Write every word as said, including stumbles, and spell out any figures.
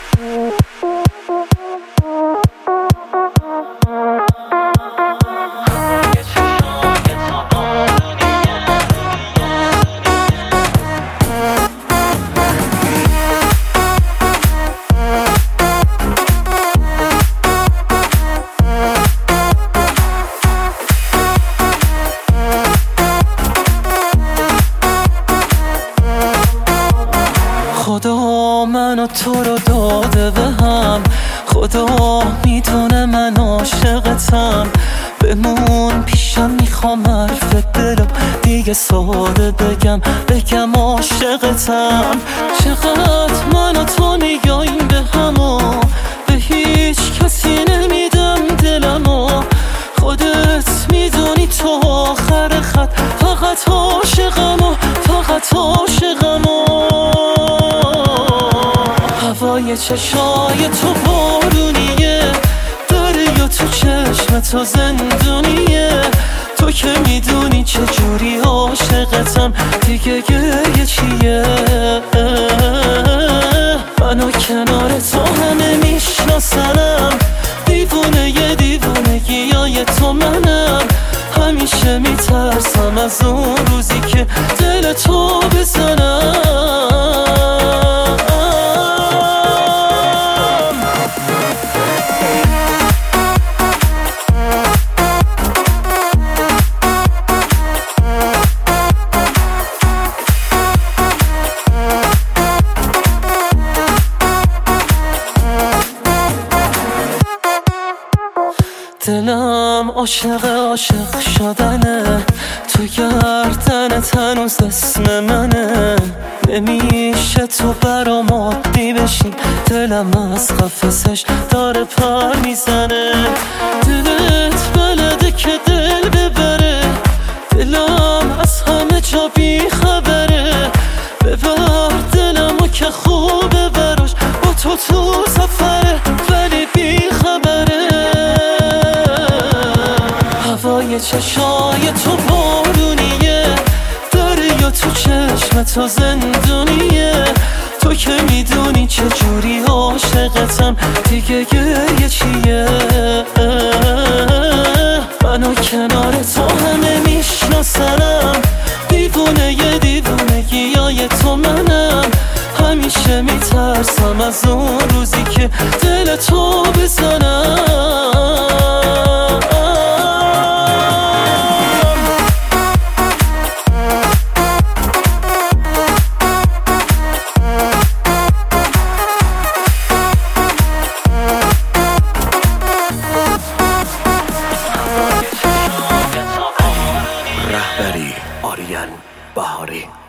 خدا منو تو رو داده به هم، خدا میدونه من عاشقتم. بمون پیشم، میخوام حرف دلم دیگه ساده بگم بگم عاشقتم. چقدر من و تو میگاییم به همو، به هیچ کسی نمیدم دلمو. خودت میدونی تو آخر خط فقط عاشقمو، فقط عاشقمو. هوای چشای تو بارونیه، دریا تو چشم تو زندونیه. تو که میدونی چجوری عاشقتم، دیگه گریه چیه؟ منو کنار تو همه میشناسنم، دیوونه یه دیوونگیای تو منم. همیشه میترسم از اون روزی که دل تو بزنم. دلم عاشق عاشق شدنه، تو گردنت هنوز اسم منه. نمیشه تو برام عادی بشی، دلم از قفسش داره پر میزنه. دلت بلده که دل ببره، دلم از همه جا بی خبره. ببر دلمو که خوبه براش، با تو تو سفره ولی بی خبره. هوای چشای تو بارونیه، دریا تو چشم تو زندونیه. تو که میدونی چجوری عاشقتم، دیگه گریه چیه؟ منو کنار تو همه میشناسنم، دیوونه یه دیوونگیای تو منم. همیشه میترسم از اون روزی که دل تو بزنم. رهبری آریان بهاری.